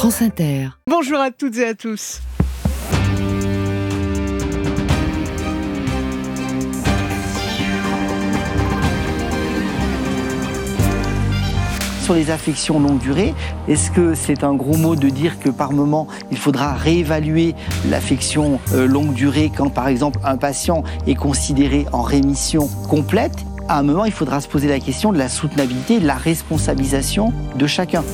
France Inter. Bonjour à toutes et à tous. Sur les affections longue durée, est-ce que c'est un gros mot de dire que par moment, il faudra réévaluer l'affection longue durée quand, par exemple, un patient est considéré en rémission complète? À un moment, il faudra se poser la question de la soutenabilité, de la responsabilisation de chacun.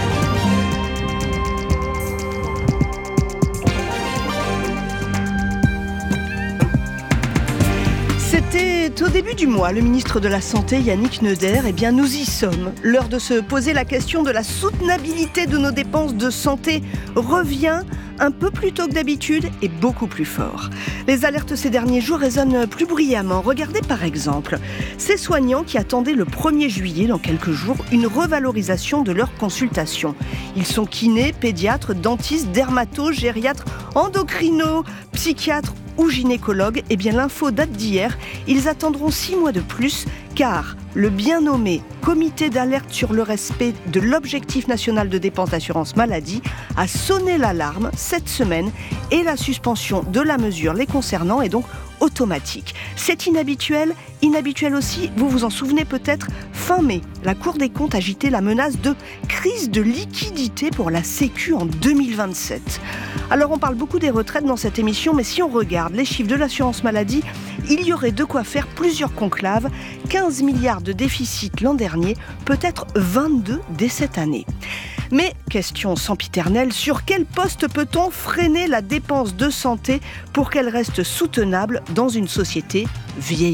C'était au début du mois, le ministre de la Santé, Yannick Neuder. Eh bien, nous y sommes. L'heure de se poser la question de la soutenabilité de nos dépenses de santé revient un peu plus tôt que d'habitude et beaucoup plus fort. Les alertes ces derniers jours résonnent plus bruyamment. Regardez par exemple ces soignants qui attendaient le 1er juillet, dans quelques jours, une revalorisation de leurs consultations. Ils sont kinés, pédiatres, dentistes, dermatos, gériatres, endocrinos, psychiatres ou gynécologues. Eh bien, l'info date d'hier. Ils attendront 6 mois de plus car le bien nommé Comité d'alerte sur le respect de l'objectif national de dépenses d'assurance maladie a sonné l'alarme cette semaine et la suspension de la mesure les concernant est donc automatique. C'est inhabituel aussi, vous vous en souvenez peut-être, fin mai, la Cour des comptes agitait la menace de crise de liquidité pour la Sécu en 2027. Alors on parle beaucoup des retraites dans cette émission, mais si on regarde les chiffres de l'assurance maladie, il y aurait de quoi faire plusieurs conclaves, 15 milliards de déficit l'an dernier, peut-être 22 dès cette année. Mais, question sempiternelle, sur quel poste peut-on freiner la dépense de santé pour qu'elle reste soutenable dans une société vieillissante ?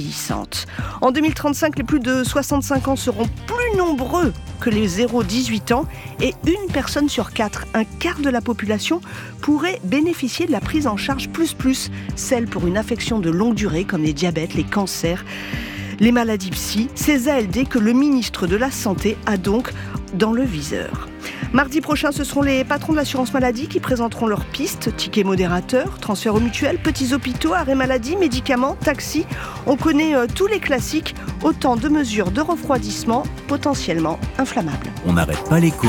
En 2035, les plus de 65 ans seront plus nombreux que les 0-18 ans et une personne sur 4, un quart de la population, pourrait bénéficier de la prise en charge plus, celle pour une affection de longue durée comme les diabètes, les cancers, les maladies psy. Ces ALD que le ministre de la Santé a donc dans le viseur. Mardi prochain, ce seront les patrons de l'assurance maladie qui présenteront leurs pistes, tickets modérateurs, transferts aux mutuelles, petits hôpitaux, arrêt maladie, médicaments, taxis. On connaît tous les classiques, autant de mesures de refroidissement potentiellement inflammables. On n'arrête pas l'écho.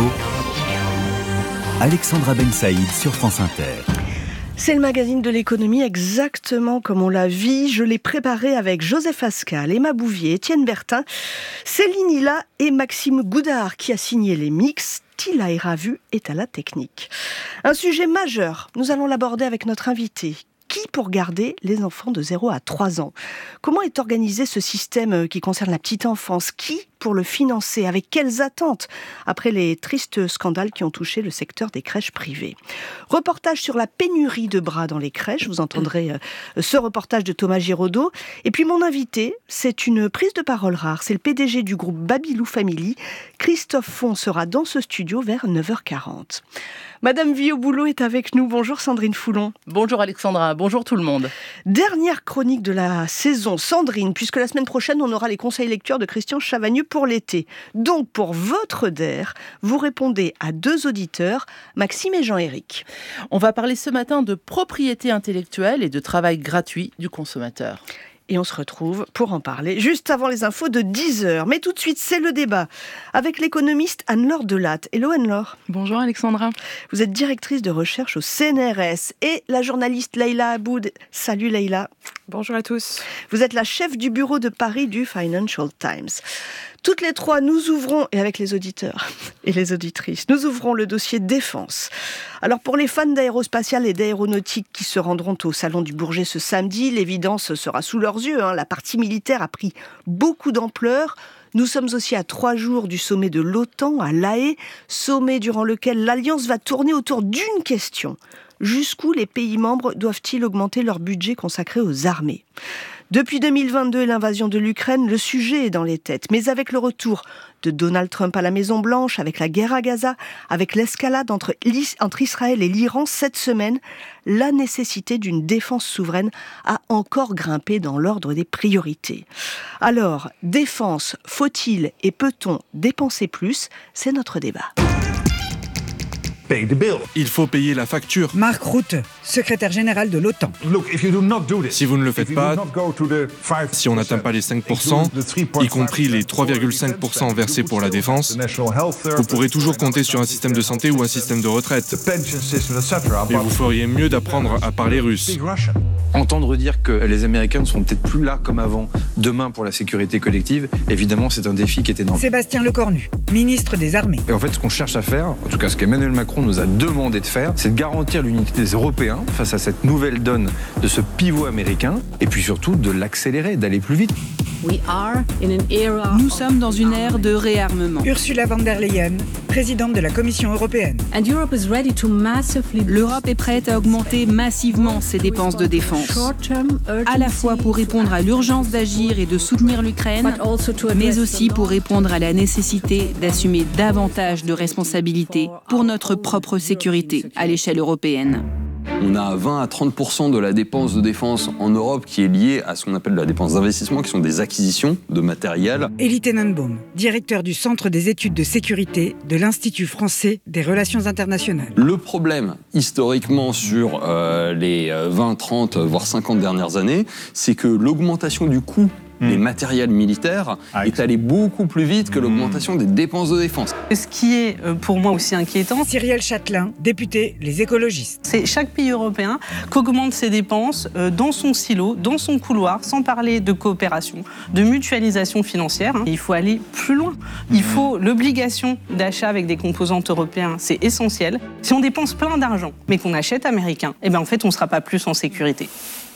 Alexandra Ben Saïd sur France Inter. C'est le magazine de l'économie exactement comme on l'a vu. Je l'ai préparé avec Joseph Ascal, Emma Bouvier, Étienne Bertin, Céline Hilla et Maxime Goudard qui a signé les mix. Tila Eravu est à la technique. Un sujet majeur, nous allons l'aborder avec notre invité. Qui pour garder les enfants de 0 à 3 ans ? Comment est organisé ce système qui concerne la petite enfance ? Qui pour le financer ? Avec quelles attentes ? Après les tristes scandales qui ont touché le secteur des crèches privées. Reportage sur la pénurie de bras dans les crèches. Vous entendrez ce reportage de Thomas Giraudot. Et puis mon invité, c'est une prise de parole rare. C'est le PDG du groupe Babylou Family. Christophe Font sera dans ce studio vers 9h40. Madame Vie au boulot est avec nous. Bonjour Sandrine Foulon. Bonjour Alexandra, bonjour tout le monde. Dernière chronique de la saison, Sandrine, puisque la semaine prochaine, on aura les conseils lecture de Christian Chavagneux pour l'été. Donc, pour votre DER, vous répondez à 2 auditeurs, Maxime et Jean-Éric. On va parler ce matin de propriété intellectuelle et de travail gratuit du consommateur. Et on se retrouve pour en parler juste avant les infos de 10h. Mais tout de suite, c'est le débat avec l'économiste Anne-Laure Delatte. Hello Anne-Laure. Bonjour Alexandra. Vous êtes directrice de recherche au CNRS et la journaliste Leïla Aboud. Salut Leïla. Bonjour à tous. Vous êtes la chef du bureau de Paris du Financial Times. Toutes les 3, nous ouvrons, et avec les auditeurs et les auditrices, nous ouvrons le dossier défense. Alors pour les fans d'aérospatial et d'aéronautique qui se rendront au Salon du Bourget ce samedi, l'évidence sera sous leurs yeux. La partie militaire a pris beaucoup d'ampleur. Nous sommes aussi à 3 jours du sommet de l'OTAN à La Haye, sommet durant lequel l'Alliance va tourner autour d'une question. Jusqu'où les pays membres doivent-ils augmenter leur budget consacré aux armées ? Depuis 2022 et l'invasion de l'Ukraine, le sujet est dans les têtes. Mais avec le retour de Donald Trump à la Maison-Blanche, avec la guerre à Gaza, avec l'escalade entre Israël et l'Iran cette semaine, la nécessité d'une défense souveraine a encore grimpé dans l'ordre des priorités. Alors, défense, faut-il et peut-on dépenser plus ? C'est notre débat. Il faut payer la facture. Mark Rutte, secrétaire général de l'OTAN. Si vous ne le faites pas, si on n'atteint pas les 5%, y compris les 3,5% versés pour la défense, vous pourrez toujours compter sur un système de santé ou un système de retraite. Et vous feriez mieux d'apprendre à parler russe. Entendre dire que les Américains ne seront peut-être plus là comme avant, demain pour la sécurité collective, évidemment c'est un défi qui est énorme. Sébastien Lecornu, ministre des Armées. Et en fait ce qu'on cherche à faire, en tout cas ce qu'Emmanuel Macron nous a demandé de faire, c'est de garantir l'unité des Européens face à cette nouvelle donne de ce pivot américain, et puis surtout de l'accélérer, d'aller plus vite. Nous sommes dans une ère de réarmement. Ursula von der Leyen, présidente de la Commission européenne. L'Europe est prête à augmenter massivement ses dépenses de défense, à la fois pour répondre à l'urgence d'agir et de soutenir l'Ukraine, mais aussi pour répondre à la nécessité d'assumer davantage de responsabilités pour notre propre sécurité à l'échelle européenne. On a 20 à 30% de la dépense de défense en Europe qui est liée à ce qu'on appelle la dépense d'investissement, qui sont des acquisitions de matériel. Elie Tenenbaum, directeur du Centre des études de sécurité de l'Institut français des relations internationales. Le problème, historiquement, sur les 20, 30, voire 50 dernières années, c'est que l'augmentation du coût des matériels militaires est allée beaucoup plus vite que l'augmentation des dépenses de défense. Ce qui est pour moi aussi inquiétant, Cyrielle Châtelain, député Les Écologistes. C'est chaque pays européen qu'augmente ses dépenses dans son silo, dans son couloir, sans parler de coopération, de mutualisation financière. Il faut aller plus loin. Il faut l'obligation d'achat avec des composantes européens, c'est essentiel. Si on dépense plein d'argent, mais qu'on achète américain, en fait, on ne sera pas plus en sécurité.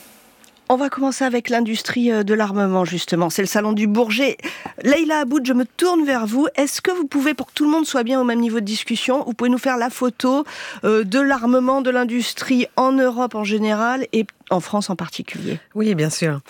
On va commencer avec l'industrie de l'armement, justement. C'est le salon du Bourget. Leïla Aboud, je me tourne vers vous. Est-ce que vous pouvez, pour que tout le monde soit bien au même niveau de discussion, vous pouvez nous faire la photo de l'armement, de l'industrie en Europe en général et en France en particulier? Oui, bien sûr.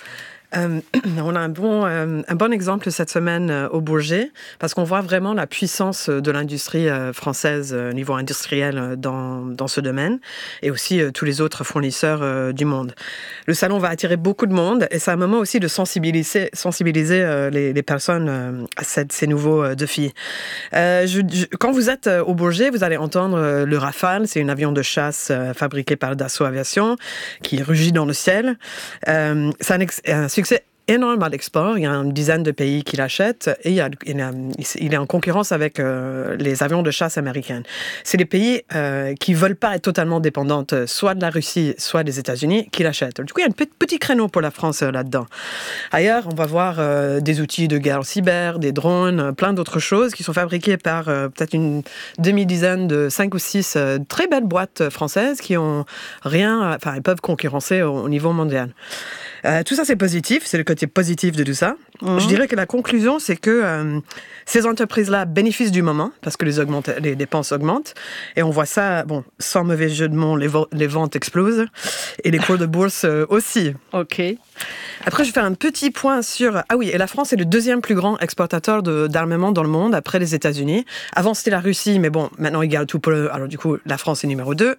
On a un bon exemple cette semaine au Bourget, parce qu'on voit vraiment la puissance de l'industrie française au niveau industriel dans ce domaine, et aussi tous les autres fournisseurs du monde. Le salon va attirer beaucoup de monde, et c'est un moment aussi de sensibiliser les personnes à ces nouveaux défis. Quand vous êtes au Bourget, vous allez entendre le Rafale, c'est un avion de chasse fabriqué par Dassault Aviation, qui rugit dans le ciel. C'est un succès énorme à l'export. Il y a une dizaine de pays qui l'achètent et il est en concurrence avec les avions de chasse américains. C'est les pays qui ne veulent pas être totalement dépendantes soit de la Russie, soit des États-Unis qui l'achètent. Du coup, il y a un petit créneau pour la France là-dedans. Ailleurs, on va voir des outils de guerre cyber, des drones, plein d'autres choses qui sont fabriqués par peut-être une demi-dizaine de 5 ou 6 très belles boîtes françaises qui ont rien, elles peuvent concurrencer au niveau mondial. Tout ça, c'est positif, c'est le côté positif de tout ça. Je dirais que la conclusion, c'est que ces entreprises-là bénéficient du moment, parce que les dépenses augmentent, et on voit ça, sans mauvais jeu de mots, les ventes explosent, et les cours de bourse aussi. Ok. Après, je vais faire un petit point sur... Ah oui, et la France est le deuxième plus grand exportateur d'armement dans le monde, après les États-Unis. Avant, c'était la Russie, mais maintenant, ils gardent tout pour eux. Alors du coup, la France est numéro 2.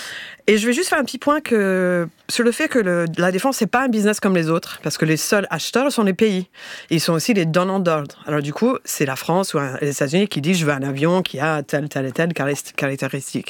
Et je vais juste faire un petit point sur le fait que la défense, c'est pas un business comme les autres, parce que les seuls acheteurs sont les pays. Ils sont aussi les donneurs d'ordre. Alors du coup, c'est la France ou les États-Unis qui disent « je veux un avion qui a telle et telle caractéristique ».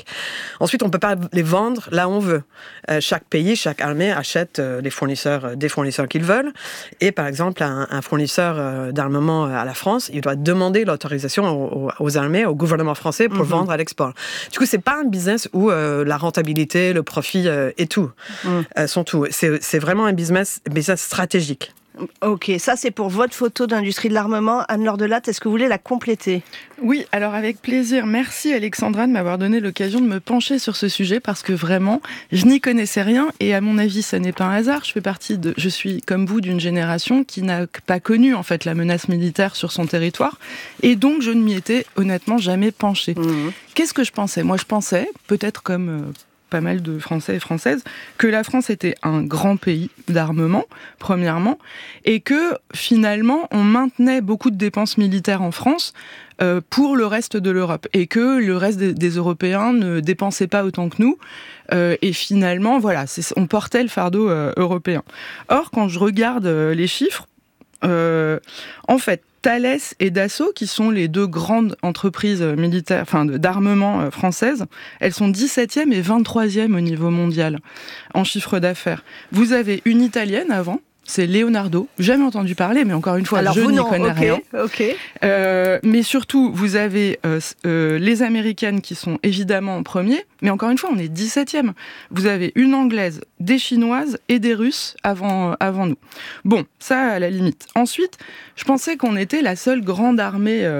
Ensuite, on peut pas les vendre là où on veut. Chaque pays, chaque armée achète des fournisseurs qu'ils veulent. Et par exemple, un fournisseur d'armement à la France, il doit demander l'autorisation aux armées, au gouvernement français pour vendre à l'export. Du coup, c'est pas un business où la rentabilité, le profit et tout sont tout. C'est vraiment un business stratégique. Ok, ça c'est pour votre photo d'industrie de l'armement. Anne-Laure Delatte, est-ce que vous voulez la compléter? Oui, alors avec plaisir. Merci Alexandra de m'avoir donné l'occasion de me pencher sur ce sujet parce que vraiment, je n'y connaissais rien et à mon avis, ça n'est pas un hasard. Je suis comme vous d'une génération qui n'a pas connu en fait la menace militaire sur son territoire et donc je ne m'y étais honnêtement jamais penchée. Qu'est-ce que je pensais? Moi, je pensais, peut-être comme pas mal de Français et Françaises, que la France était un grand pays d'armement, premièrement, et que finalement, on maintenait beaucoup de dépenses militaires en France pour le reste de l'Europe, et que le reste des Européens ne dépensaient pas autant que nous, et finalement, voilà, on portait le fardeau européen. Or, quand je regarde les chiffres, en fait, Thales et Dassault, qui sont les deux grandes entreprises militaires, d'armement françaises, elles sont 17e et 23e au niveau mondial en chiffre d'affaires. Vous avez une italienne avant, c'est Leonardo. Jamais entendu parler, mais encore une fois, je n'y connais rien. Mais surtout, vous avez les Américaines qui sont évidemment en premier, mais encore une fois, on est 17e. Vous avez une Anglaise, des Chinoises et des Russes avant nous. Bon, ça, à la limite. Ensuite, je pensais qu'on était la seule grande armée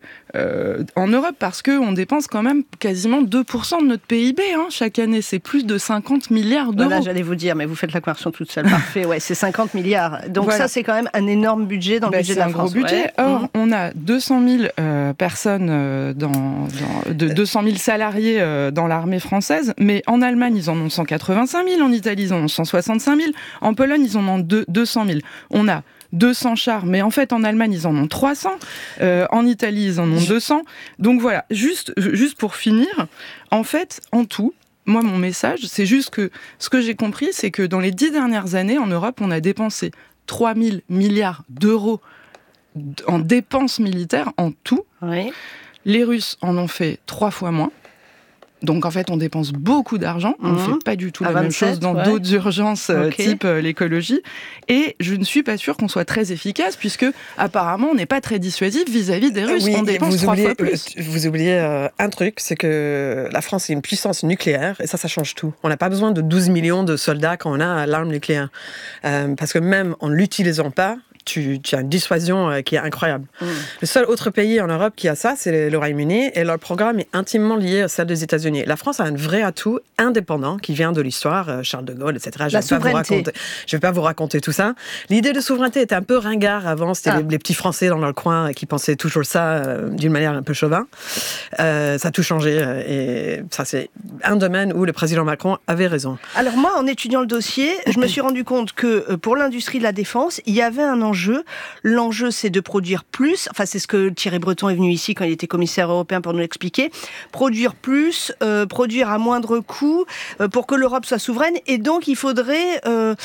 en Europe, parce qu'on dépense quand même quasiment 2% de notre PIB chaque année. C'est plus de 50 milliards d'euros. Voilà, j'allais vous dire, mais vous faites la conversion toute seule. Parfait, ouais, c'est 50 milliards. Donc voilà. Ça, c'est quand même un énorme budget dans le budget de la France. C'est un gros budget. Or, on a 200 000 personnes, 200 000 salariés dans l'armée française, mais en Allemagne, ils en ont 185 000, en Italie, ils en ont 165 000, en Pologne, ils en ont 200 000. On a 200 chars, mais en fait en Allemagne ils en ont 300, en Italie ils en ont 200. Donc voilà, juste pour finir, en fait en tout, moi mon message c'est juste que ce que j'ai compris c'est que dans les 10 dernières années en Europe on a dépensé 3 000 milliards d'euros en dépenses militaires en tout. Oui. Les Russes en ont fait 3 fois moins. Donc en fait, on dépense beaucoup d'argent. On ne fait pas du tout la même chose dans d'autres urgences type l'écologie. Et je ne suis pas sûre qu'on soit très efficace, puisque apparemment, on n'est pas très dissuasif vis-à-vis des Russes. On dépense 3 fois plus. Vous oubliez un truc, c'est que la France est une puissance nucléaire, et ça change tout. On n'a pas besoin de 12 millions de soldats quand on a l'arme nucléaire. Parce que même en ne l'utilisant pas, tu as une dissuasion qui est incroyable. Le seul autre pays en Europe qui a ça, c'est le Royaume-Uni, et leur programme est intimement lié à celle des États-Unis. La France a un vrai atout indépendant qui vient de l'histoire, Charles de Gaulle, etc. Je ne vais pas vous raconter tout ça. L'idée de souveraineté était un peu ringard avant, c'était les petits Français dans leur coin qui pensaient toujours ça d'une manière un peu chauvin. Ça a tout changé, et ça c'est un domaine où le président Macron avait raison. Alors moi, en étudiant le dossier, je me suis rendu compte que pour l'industrie de la défense, il y avait un enjeu. L'enjeu, c'est de produire plus. Enfin, c'est ce que Thierry Breton est venu ici quand il était commissaire européen pour nous l'expliquer. Produire plus, produire à moindre coût, pour que l'Europe soit souveraine. Et donc, il faudrait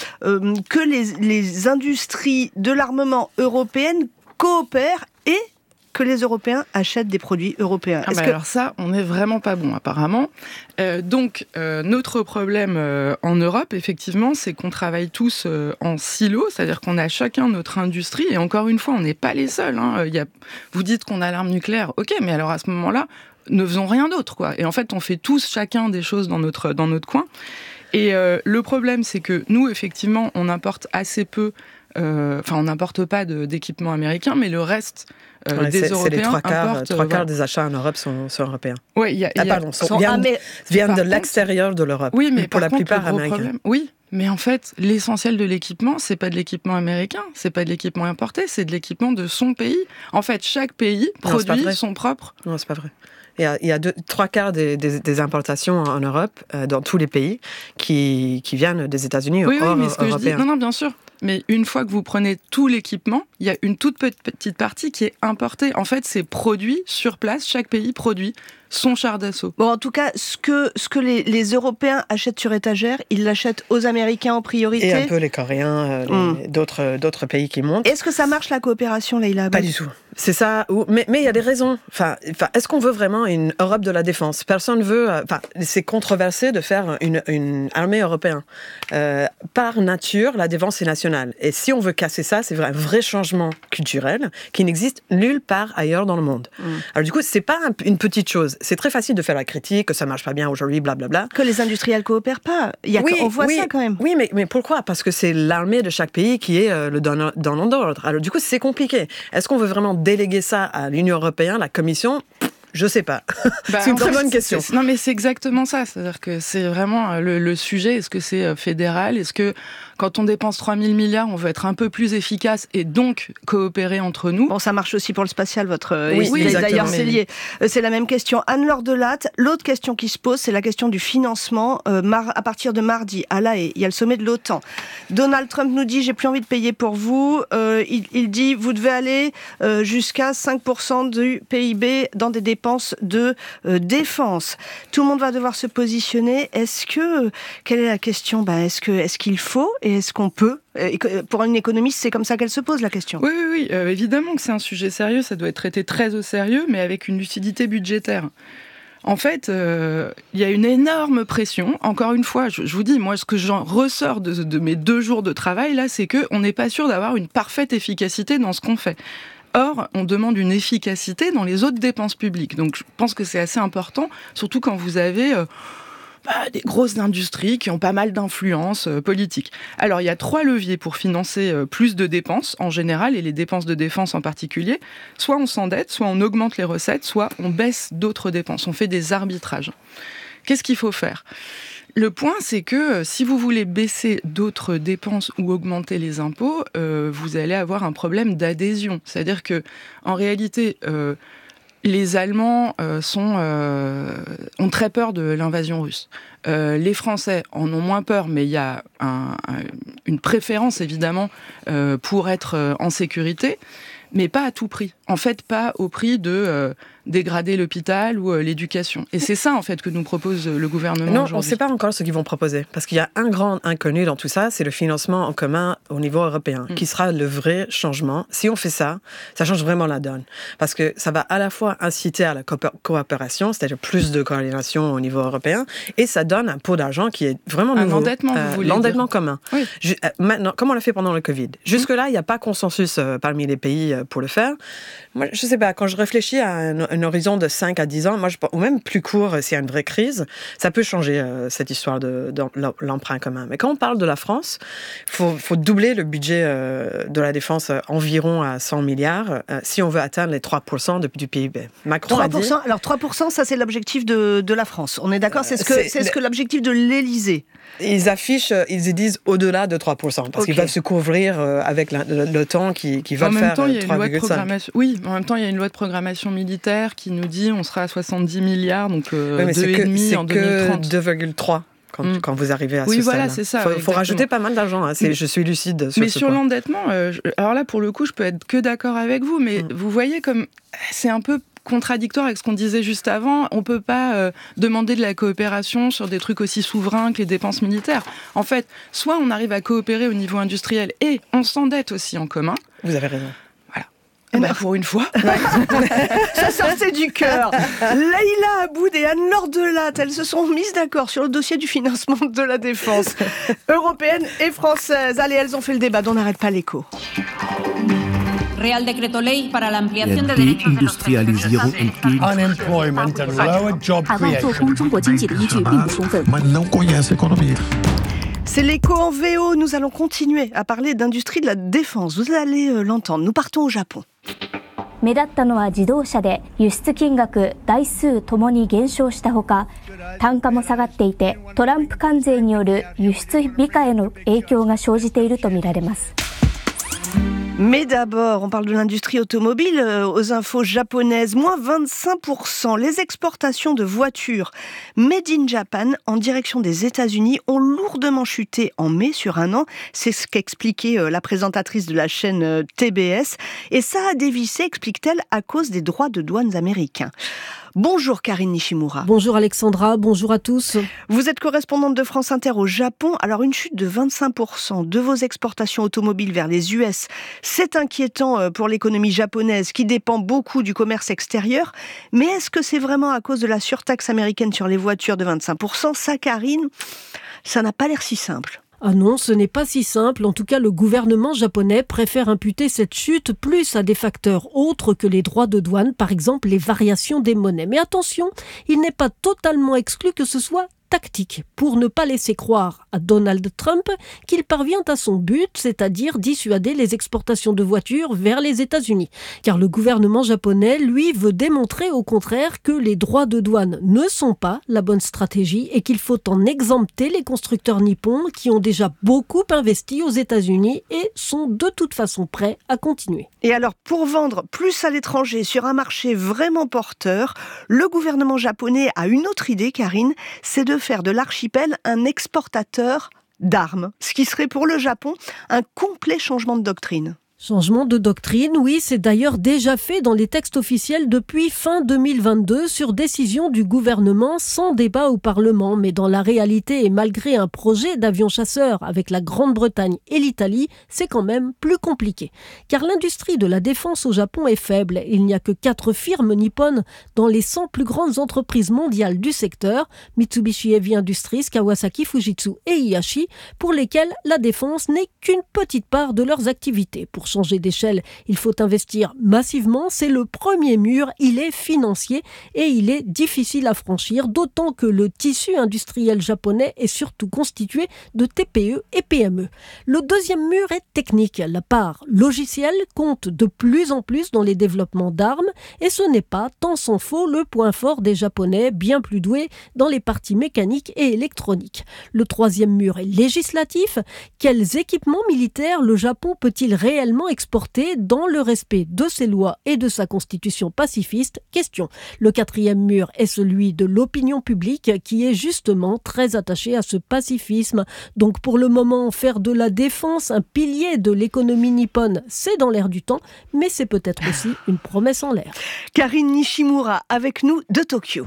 que les industries de l'armement européennes coopèrent et que les Européens achètent des produits européens. Alors ça, on n'est vraiment pas bon apparemment. Donc, notre problème en Europe, effectivement, c'est qu'on travaille tous en silo, c'est-à-dire qu'on a chacun notre industrie, et encore une fois, on n'est pas les seuls. Vous dites qu'on a l'arme nucléaire, ok, mais alors à ce moment-là, ne faisons rien d'autre, quoi. Et en fait, on fait tous chacun des choses dans notre coin. Et le problème, c'est que nous, effectivement, on importe assez peu. On n'importe pas d'équipements américains, mais le reste des Européens importent. 3/4 des achats en Europe sont européens. Oui, viennent de l'extérieur de l'Europe. Oui, mais pour la plupart américains. Oui, mais en fait, l'essentiel de l'équipement, c'est pas de l'équipement américain, c'est pas de l'équipement importé, c'est de l'équipement de son pays. En fait, chaque pays produit son propre. Non, c'est pas vrai. Il y a 3/4 des importations en Europe, dans tous les pays, qui viennent des États-Unis hors européens. Oui, mais ce que je dis, non, bien sûr. Mais une fois que vous prenez tout l'équipement, il y a une toute petite partie qui est importée. En fait, c'est produit sur place. Chaque pays produit son char d'assaut. Bon, en tout cas, ce que les Européens achètent sur étagère, ils l'achètent aux Américains en priorité. Et un peu les Coréens, d'autres pays qui montent. Est-ce que ça marche la coopération, Leïla Abad ? Pas du tout. C'est ça. Mais il y a des raisons. Est-ce qu'on veut vraiment une Europe de la défense ? Personne veut. C'est controversé de faire une armée européenne. Par nature, la défense est nationale. Et si on veut casser ça, c'est un vrai changement culturel qui n'existe nulle part ailleurs dans le monde. Alors du coup, c'est pas une petite chose. C'est très facile de faire la critique, que ça marche pas bien aujourd'hui, blablabla. Que les industriels coopèrent pas. On voit ça quand même. Oui, mais pourquoi ? Parce que c'est l'armée de chaque pays qui est le donneur d'ordre. Alors du coup, c'est compliqué. Est-ce qu'on veut vraiment déléguer ça à l'Union européenne, la Commission ? Je sais pas. C'est une très bonne question. Non, mais c'est exactement ça. C'est-à-dire que c'est vraiment le sujet. Est-ce que c'est fédéral ? Est-ce que quand on dépense 3 000 milliards, on veut être un peu plus efficace et donc coopérer entre nous ? Bon, ça marche aussi pour le spatial, votre... Oui, d'ailleurs, c'est lié. C'est la même question. Anne-Laure Delatte, l'autre question qui se pose, c'est la question du financement. À partir de mardi, à La Haye, il y a le sommet de l'OTAN. Donald Trump nous dit « J'ai plus envie de payer pour vous ». Il dit « Vous devez aller jusqu'à 5% du PIB dans des dépenses dépenses de défense. Tout le monde va devoir se positionner. Quelle est la question ? Est-ce qu'il faut et est-ce qu'on peut ? Pour une économiste, c'est comme ça qu'elle se pose la question. Oui, évidemment que c'est un sujet sérieux, ça doit être traité très au sérieux, mais avec une lucidité budgétaire. En fait, il y a une énorme pression. Encore une fois, je vous dis, moi, ce que j'en ressors de mes 2 jours de travail, là, c'est qu'on n'est pas sûr d'avoir une parfaite efficacité dans ce qu'on fait. Or, on demande une efficacité dans les autres dépenses publiques. Donc, je pense que c'est assez important, surtout quand vous avez des grosses industries qui ont pas mal d'influence politique. Alors, il y a 3 leviers pour financer plus de dépenses, en général, et les dépenses de défense en particulier. Soit on s'endette, soit on augmente les recettes, soit on baisse d'autres dépenses. On fait des arbitrages. Qu'est-ce qu'il faut faire ? Le point, c'est que si vous voulez baisser d'autres dépenses ou augmenter les impôts, vous allez avoir un problème d'adhésion. C'est-à-dire que, en réalité, les Allemands ont très peur de l'invasion russe. Les Français en ont moins peur, mais il y a une préférence, évidemment, pour être en sécurité, mais pas à tout prix. En fait, pas au prix de dégrader l'hôpital ou l'éducation. Et c'est ça, en fait, que nous propose le gouvernement aujourd'hui. Non, on ne sait pas encore ce qu'ils vont proposer, parce qu'il y a un grand inconnu dans tout ça, c'est le financement en commun au niveau européen, qui sera le vrai changement. Si on fait ça, ça change vraiment la donne. Parce que ça va à la fois inciter à la coopération, c'est-à-dire plus de coordination au niveau européen, et ça donne un pot d'argent qui est vraiment nouveau. Un endettement, vous voulez l'endettement dire. Commun. Oui. Maintenant, comme on l'a fait pendant le Covid. Jusque-là, il n'y a pas consensus parmi les pays pour le faire. Moi, je ne sais pas, quand je réfléchis à un horizon de 5 à 10 ans, ou même plus court, s'il y a une vraie crise, ça peut changer cette histoire de l'emprunt commun. Mais quand on parle de la France, il faut doubler le budget de la défense environ à 100 milliards si on veut atteindre les 3% du PIB. Macron 3%, a dit... Alors 3%, ça c'est l'objectif de la France. On est d'accord, c'est ce que l'objectif de l'Élysée. Ils disent au-delà de 3%, parce qu'ils peuvent se couvrir avec le temps qu'ils veulent faire 3,5%. Oui, en même temps, il y a une loi de programmation militaire qui nous dit on sera à 70 milliards, donc 2,5 en 2030. C'est que 2,3. Quand vous arrivez à ce stade. Oui, voilà, c'est ça. Il faut rajouter pas mal d'argent. Je suis lucide sur ce point. Mais sur l'endettement, alors là, pour le coup, je peux être que d'accord avec vous, mais vous voyez comme c'est un peu contradictoire avec ce qu'on disait juste avant. On ne peut pas demander de la coopération sur des trucs aussi souverains que les dépenses militaires. En fait, soit on arrive à coopérer au niveau industriel et on s'endette aussi en commun. Vous avez raison. Pour une fois. Ça sortait du cœur. Leïla Aboud et Anne-Laure Delatte, elles se sont mises d'accord sur le dossier du financement de la défense européenne et française. Allez, elles ont fait le débat, on n'arrête pas l'écho. Real Decreto Ley para la ampliación de derechos de los trabajadores. Unemployment and lower job creation. C'est l'écho en VO. Nous allons continuer à parler d'industrie de la défense. Vous allez l'entendre. Nous partons au Japon. 目立ったのは自動車で輸出金額、台数ともに減少したほか、単価も下がっていて、トランプ関税による輸出美化への影響が生じているとみられます。 Mais d'abord, on parle de l'industrie automobile aux infos japonaises. Moins 25%. Les exportations de voitures made in Japan en direction des États-Unis ont lourdement chuté en mai sur un an. C'est ce qu'expliquait la présentatrice de la chaîne TBS. Et ça a dévissé, explique-t-elle, à cause des droits de douane américains. Bonjour Karine Nishimura. Bonjour Alexandra, bonjour à tous. Vous êtes correspondante de France Inter au Japon. Alors une chute de 25% de vos exportations automobiles vers les US, c'est inquiétant pour l'économie japonaise qui dépend beaucoup du commerce extérieur. Mais est-ce que c'est vraiment à cause de la surtaxe américaine sur les voitures de 25% ? Ça, Karine, ça n'a pas l'air si simple. Ah non, ce n'est pas si simple. En tout cas, le gouvernement japonais préfère imputer cette chute plus à des facteurs autres que les droits de douane, par exemple les variations des monnaies. Mais attention, il n'est pas totalement exclu que ce soit tactique pour ne pas laisser croire à Donald Trump qu'il parvient à son but, c'est-à-dire dissuader les exportations de voitures vers les États-Unis. Car le gouvernement japonais, lui, veut démontrer au contraire que les droits de douane ne sont pas la bonne stratégie et qu'il faut en exempter les constructeurs nippons qui ont déjà beaucoup investi aux États-Unis et sont de toute façon prêts à continuer. Et alors, pour vendre plus à l'étranger sur un marché vraiment porteur, le gouvernement japonais a une autre idée, Karine, c'est de faire de l'archipel un exportateur d'armes, ce qui serait pour le Japon un complet changement de doctrine. Changement de doctrine, oui, c'est d'ailleurs déjà fait dans les textes officiels depuis fin 2022 sur décision du gouvernement sans débat au Parlement. Mais dans la réalité et malgré un projet d'avion chasseur avec la Grande-Bretagne et l'Italie, c'est quand même plus compliqué. Car l'industrie de la défense au Japon est faible. Il n'y a que 4 firmes nippones dans les 100 plus grandes entreprises mondiales du secteur, Mitsubishi Heavy Industries, Kawasaki, Fujitsu et Hiashi, pour lesquelles la défense n'est qu'une petite part de leurs activités. Pour changer d'échelle, il faut investir massivement. C'est le premier mur, il est financier et il est difficile à franchir, d'autant que le tissu industriel japonais est surtout constitué de TPE et PME. Le deuxième mur est technique. La part logicielle compte de plus en plus dans les développements d'armes et ce n'est pas, tant s'en faut, le point fort des Japonais, bien plus doués dans les parties mécaniques et électroniques. Le troisième mur est législatif. Quels équipements militaires le Japon peut-il réellement exporter dans le respect de ses lois et de sa constitution pacifiste? Question. Le quatrième mur est celui de l'opinion publique qui est justement très attachée à ce pacifisme. Donc pour le moment, faire de la défense un pilier de l'économie nippone, c'est dans l'air du temps, mais c'est peut-être aussi une promesse en l'air. Karine Nishimura avec nous de Tokyo.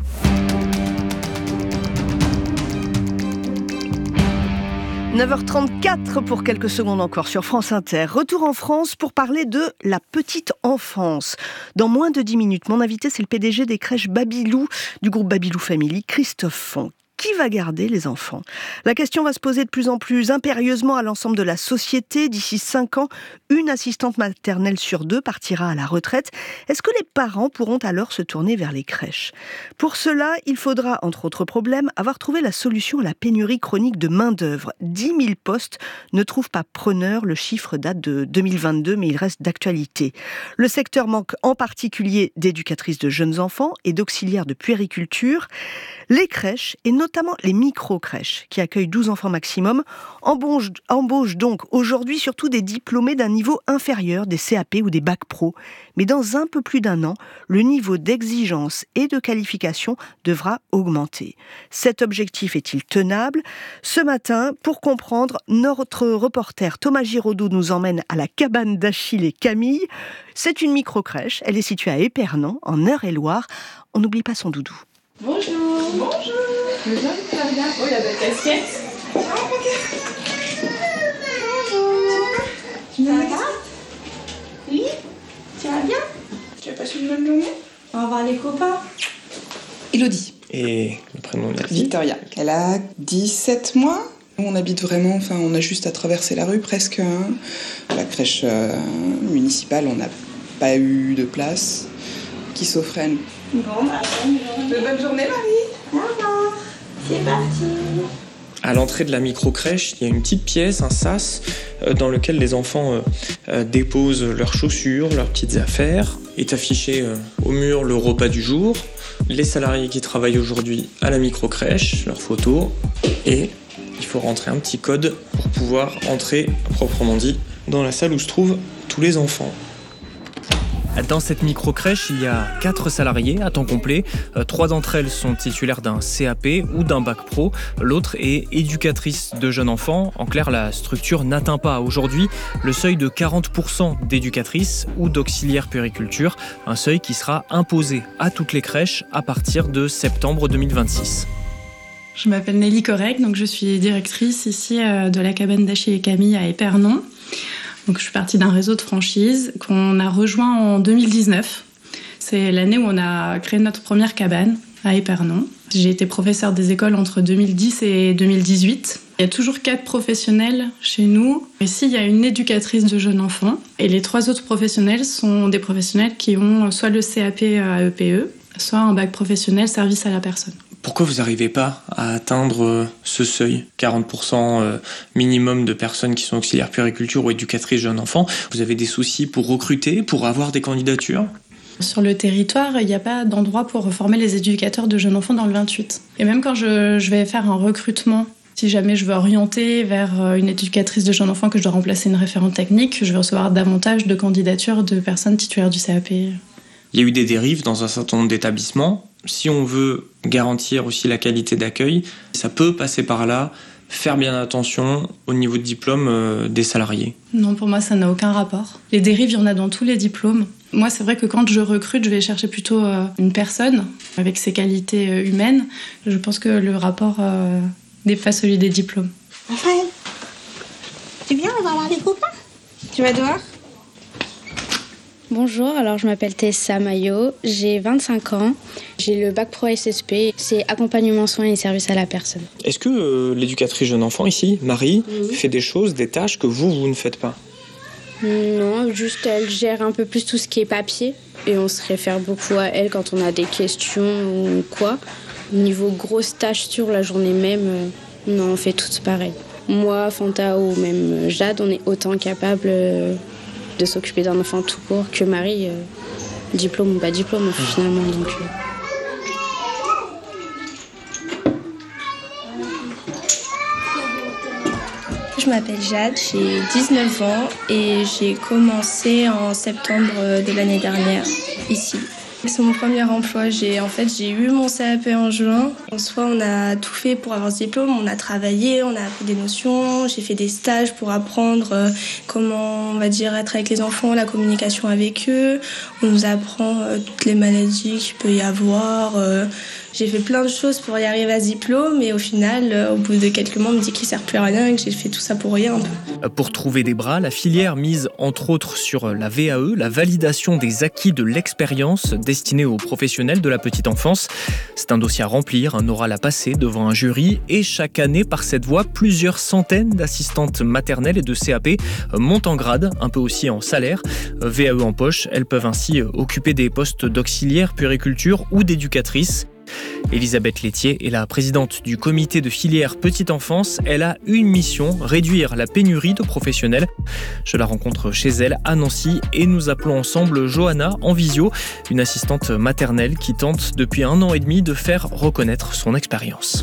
9h34 pour quelques secondes encore sur France Inter. Retour en France pour parler de la petite enfance. Dans moins de 10 minutes, mon invité, c'est le PDG des crèches Babylou, du groupe Babylou Family, Christophe Font. Qui va garder les enfants ? La question va se poser de plus en plus impérieusement à l'ensemble de la société. D'ici 5 ans, une assistante maternelle sur 2 partira à la retraite. Est-ce que les parents pourront alors se tourner vers les crèches ? Pour cela, il faudra, entre autres problèmes, avoir trouvé la solution à la pénurie chronique de main-d'œuvre. 10 000 postes ne trouvent pas preneur. Le chiffre date de 2022, mais il reste d'actualité. Le secteur manque en particulier d'éducatrices de jeunes enfants et d'auxiliaires de puériculture. Les crèches, et notamment les micro-crèches, qui accueillent 12 enfants maximum, embauchent donc aujourd'hui surtout des diplômés d'un niveau inférieur, des CAP ou des bacs pro. Mais dans un peu plus d'un an, le niveau d'exigence et de qualification devra augmenter. Cet objectif est-il tenable ? Ce matin, pour comprendre, notre reporter Thomas Giraudot nous emmène à la cabane d'Achille et Camille. C'est une micro-crèche, elle est située à Épernon, en Eure-et-Loire. On n'oublie pas son doudou. Bonjour. Bonjour. Tu vas bien, Flavia? Oh, il y a de la casquette. Bonjour. Tu vas bien? Oui. Tu vas bien? Tu as passé une bonne journée? On va voir les copains. Elodie. Et le prénom de la fille? Victoria. Elle a 17 mois. On habite vraiment, on a juste à traverser la rue presque. La crèche municipale, on n'a pas eu de place qui s'offrait à nous. Bon, bonne journée, Marie. Au revoir. C'est parti. À l'entrée de la micro-crèche, il y a une petite pièce, un sas, dans lequel les enfants déposent leurs chaussures, leurs petites affaires. Est affiché au mur le repas du jour, les salariés qui travaillent aujourd'hui à la micro-crèche, leurs photos, et il faut rentrer un petit code pour pouvoir entrer, proprement dit, dans la salle où se trouvent tous les enfants. Dans cette micro-crèche, il y a 4 salariés à temps complet. 3 d'entre elles sont titulaires d'un CAP ou d'un bac pro. L'autre est éducatrice de jeunes enfants. En clair, la structure n'atteint pas aujourd'hui le seuil de 40% d'éducatrices ou d'auxiliaires puériculture, un seuil qui sera imposé à toutes les crèches à partir de septembre 2026. Je m'appelle Nelly Correc, donc je suis directrice ici de la cabane d'Achille et Camille à Épernon. Donc, je suis partie d'un réseau de franchise qu'on a rejoint en 2019. C'est l'année où on a créé notre première cabane à Épernon. J'ai été professeure des écoles entre 2010 et 2018. Il y a toujours 4 professionnels chez nous. Ici, il y a une éducatrice de jeunes enfants. Et les 3 autres professionnels sont des professionnels qui ont soit le CAP à EPE, soit un bac professionnel service à la personne. Pourquoi vous n'arrivez pas à atteindre ce seuil, 40% minimum de personnes qui sont auxiliaires puériculture ou éducatrices jeunes enfants? Vous avez des soucis pour recruter, pour avoir des candidatures? Sur le territoire, il n'y a pas d'endroit pour former les éducateurs de jeunes enfants dans le 28. Et même quand je vais faire un recrutement, si jamais je veux orienter vers une éducatrice de jeunes enfants que je dois remplacer une référente technique, je vais recevoir davantage de candidatures de personnes titulaires du CAP. Il y a eu des dérives dans un certain nombre d'établissements. Si on veut garantir aussi la qualité d'accueil, ça peut passer par là, faire bien attention au niveau de diplôme des salariés? Non, pour moi, ça n'a aucun rapport. Les dérives, il y en a dans tous les diplômes. Moi, c'est vrai que quand je recrute, je vais chercher plutôt une personne avec ses qualités humaines. Je pense que le rapport n'est pas celui des diplômes. Raphaël, tu viens, on va voir les copains? Tu vas dehors? Bonjour, alors je m'appelle Tessa Maillot, j'ai 25 ans, j'ai le bac pro SSP, c'est accompagnement, soins et services à la personne. Est-ce que l'éducatrice jeune enfant ici, Marie, fait des choses, des tâches que vous ne faites pas? Non, juste elle gère un peu plus tout ce qui est papier et on se réfère beaucoup à elle quand on a des questions ou quoi. Niveau grosses tâches sur la journée même, non, on fait toutes pareil. Moi, Fanta ou même Jade, on est autant capable de s'occuper d'un enfant tout court que Marie, diplôme ou pas diplôme finalement. Donc, Je m'appelle Jade, j'ai 19 ans et j'ai commencé en septembre de l'année dernière ici. C'est mon premier emploi. J'ai eu mon CAP en juin. En soi, on a tout fait pour avoir ce diplôme. On a travaillé, on a appris des notions. J'ai fait des stages pour apprendre comment, on va dire, être avec les enfants, la communication avec eux. On nous apprend toutes les maladies qu'il peut y avoir. J'ai fait plein de choses pour y arriver à ce diplôme et au final, au bout de quelques mois, on me dit qu'il ne sert plus à rien et que j'ai fait tout ça pour rien. Pour trouver des bras, la filière mise entre autres sur la VAE, la validation des acquis de l'expérience destinée aux professionnels de la petite enfance. C'est un dossier à remplir, un oral à passer devant un jury et chaque année, par cette voie, plusieurs centaines d'assistantes maternelles et de CAP montent en grade, un peu aussi en salaire. VAE en poche, elles peuvent ainsi occuper des postes d'auxiliaire puériculture ou d'éducatrice. Elisabeth Laitier est la présidente du comité de filière petite enfance. Elle a une mission, réduire la pénurie de professionnels. Je la rencontre chez elle à Nancy et nous appelons ensemble Johanna en visio, une assistante maternelle qui tente depuis 1 an et demi de faire reconnaître son expérience.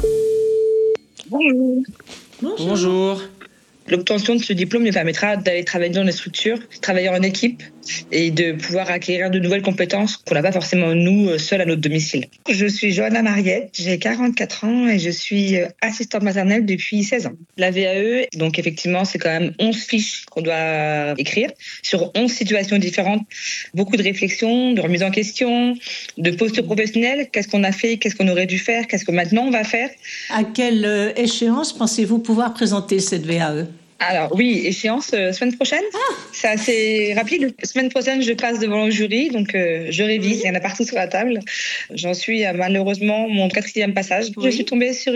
Bonjour. Bonjour. L'obtention de ce diplôme nous permettra d'aller travailler dans les structures, travailler en équipe et de pouvoir acquérir de nouvelles compétences qu'on n'a pas forcément nous, seuls à notre domicile. Je suis Johanna Mariette, j'ai 44 ans et je suis assistante maternelle depuis 16 ans. La VAE, donc effectivement, c'est quand même 11 fiches qu'on doit écrire sur 11 situations différentes. Beaucoup de réflexions, de remise en question, de posture professionnelle. Qu'est-ce qu'on a fait, qu'est-ce qu'on aurait dû faire, qu'est-ce que maintenant on va faire. À quelle échéance pensez-vous pouvoir présenter cette VAE ? Alors oui, échéance semaine prochaine. C'est assez rapide. Semaine prochaine, je passe devant le jury, donc je révise. Il y en a partout sur la table. J'en suis à malheureusement mon 4e passage. Je suis tombée sur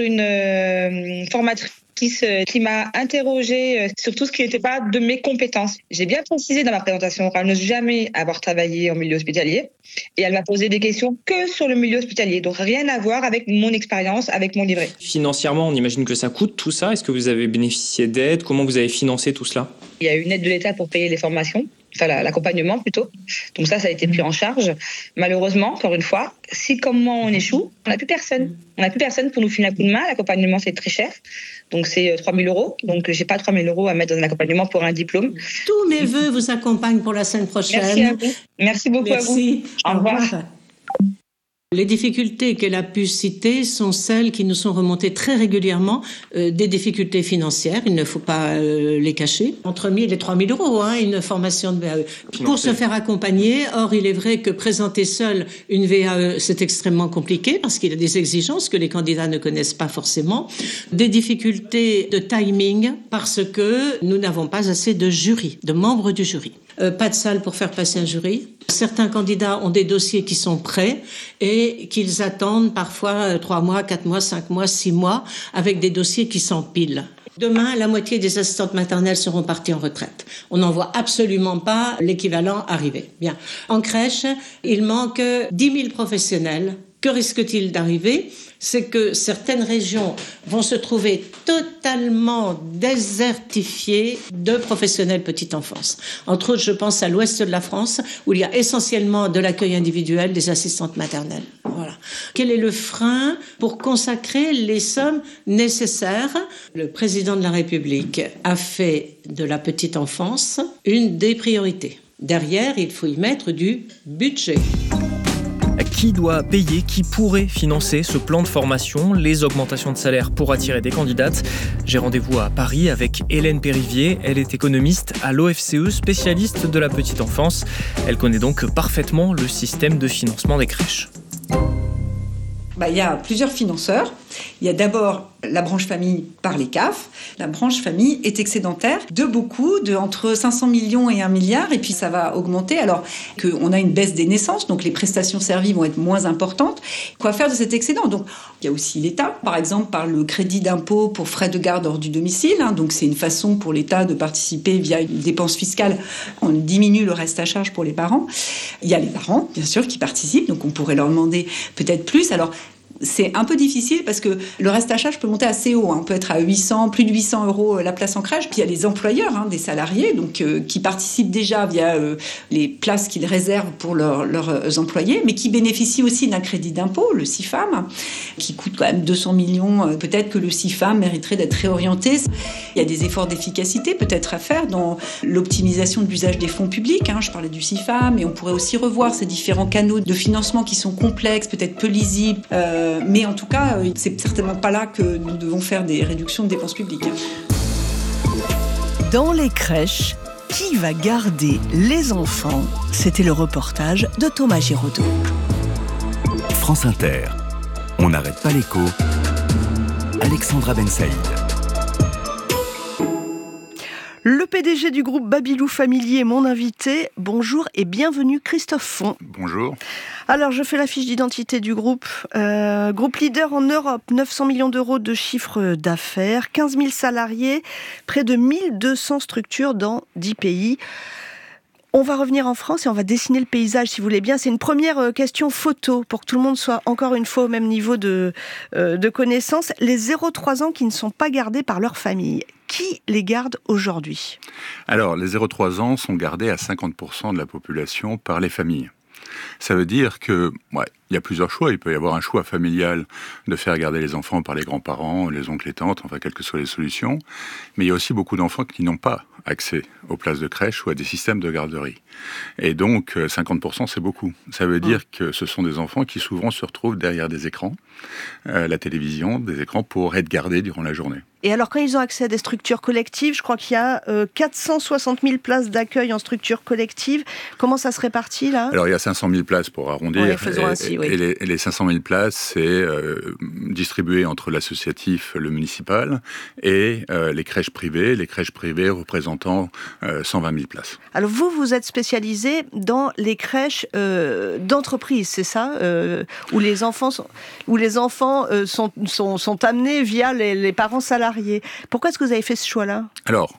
une formatrice qui m'a interrogée sur tout ce qui n'était pas de mes compétences. J'ai bien précisé dans ma présentation orale ne jamais avoir travaillé en milieu hospitalier et elle m'a posé des questions que sur le milieu hospitalier, donc rien à voir avec mon expérience, avec mon livret. Financièrement, on imagine que ça coûte tout ça. Est-ce que vous avez bénéficié d'aide? Comment vous avez financé tout cela? Il y a une aide de l'État pour payer les formations. Enfin, l'accompagnement plutôt. Donc ça a été pris en charge. Malheureusement, encore une fois, si comme moi on échoue, on n'a plus personne. On n'a plus personne pour nous filer un coup de main. L'accompagnement, c'est très cher. Donc c'est 3 000 €. Donc j'ai pas 3 000 € à mettre dans un accompagnement pour un diplôme. Tous mes vœux vous accompagnent pour la semaine prochaine. Merci à vous. Merci beaucoup à vous. Au revoir. Les difficultés qu'elle a pu citer sont celles qui nous sont remontées très régulièrement, des difficultés financières, il ne faut pas les cacher. Entre 1 000 et 3 000 €, une formation de VAE. Pour se faire accompagner, or il est vrai que présenter seul une VAE, c'est extrêmement compliqué parce qu'il y a des exigences que les candidats ne connaissent pas forcément. Des difficultés de timing parce que nous n'avons pas assez de jury, de membres du jury. Pas de salle pour faire passer un jury. Certains candidats ont des dossiers qui sont prêts et qu'ils attendent parfois 3 mois, 4 mois, 5 mois, 6 mois avec des dossiers qui s'empilent. Demain, la moitié des assistantes maternelles seront parties en retraite. On n'en voit absolument pas l'équivalent arriver. Bien. En crèche, il manque 10 000 professionnels. Que risque-t-il d'arriver ? C'est que certaines régions vont se trouver totalement désertifiées de professionnels petite enfance. Entre autres, je pense à l'ouest de la France, où il y a essentiellement de l'accueil individuel des assistantes maternelles. Voilà. Quel est le frein pour consacrer les sommes nécessaires ? Le président de la République a fait de la petite enfance une des priorités. Derrière, il faut y mettre du budget. Qui doit payer, qui pourrait financer ce plan de formation, les augmentations de salaire pour attirer des candidates? J'ai rendez-vous à Paris avec Hélène Périvier. Elle est économiste à l'OFCE, spécialiste de la petite enfance. Elle connaît donc parfaitement le système de financement des crèches. Il y a plusieurs financeurs. Il y a d'abord la branche famille par les CAF. La branche famille est excédentaire de beaucoup, entre 500 millions et 1 milliard, et puis ça va augmenter alors qu'on a une baisse des naissances, donc les prestations servies vont être moins importantes. Quoi faire de cet excédent? Donc, il y a aussi l'État, par exemple, par le crédit d'impôt pour frais de garde hors du domicile. Donc, c'est une façon pour l'État de participer via une dépense fiscale. On diminue le reste à charge pour les parents. Il y a les parents, bien sûr, qui participent, donc on pourrait leur demander peut-être plus. Alors, c'est un peu difficile parce que le reste à charge peut monter assez haut. On peut être à 800, plus de 800 euros la place en crèche. Puis il y a les employeurs, des salariés, donc qui participent déjà via les places qu'ils réservent pour leurs employés, mais qui bénéficient aussi d'un crédit d'impôt, le CIFAM, qui coûte quand même 200 millions. Peut-être que le CIFAM mériterait d'être réorienté. Il y a des efforts d'efficacité peut-être à faire dans l'optimisation de l'usage des fonds publics. Je parlais du CIFAM, et on pourrait aussi revoir ces différents canaux de financement qui sont complexes, peut-être peu lisibles. Mais en tout cas, c'est certainement pas là que nous devons faire des réductions de dépenses publiques. Dans les crèches, qui va garder les enfants? C'était le reportage de Thomas Giraudot. France Inter. On n'arrête pas l'écho. Alexandra Ben Saïd. Le PDG du groupe Babylou Family est mon invité. Bonjour et bienvenue Christophe Font. Bonjour. Alors, je fais la fiche d'identité du groupe. Groupe leader en Europe, 900 millions d'euros de chiffre d'affaires, 15 000 salariés, près de 1200 structures dans 10 pays. On va revenir en France et on va dessiner le paysage, si vous voulez bien. C'est une première question photo, pour que tout le monde soit encore une fois au même niveau de connaissance. Les 0-3 ans qui ne sont pas gardés par leur famille, qui les garde aujourd'hui? Alors, les 0-3 ans sont gardés à 50% de la population par les familles. Ça veut dire que, il y a plusieurs choix. Il peut y avoir un choix familial de faire garder les enfants par les grands-parents, les oncles et tantes, enfin, quelles que soient les solutions. Mais il y a aussi beaucoup d'enfants qui n'ont pas accès aux places de crèche ou à des systèmes de garderie. Et donc, 50%, c'est beaucoup. Ça veut dire que ce sont des enfants qui souvent se retrouvent derrière des écrans, la télévision, des écrans pour être gardés durant la journée. Et alors, quand ils ont accès à des structures collectives, je crois qu'il y a 460 000 places d'accueil en structures collectives. Comment ça se répartit, là? Alors, il y a 500 000 places pour arrondir. Ouais, faisons ainsi, oui. Et les 500 000 places, c'est distribué entre l'associatif, le municipal, et les crèches privées représentant 120 000 places. Alors, vous êtes spécialisé dans les crèches d'entreprise, c'est ça? Où les enfants sont amenés via les parents salariés. Pourquoi est-ce que vous avez fait ce choix-là? Alors,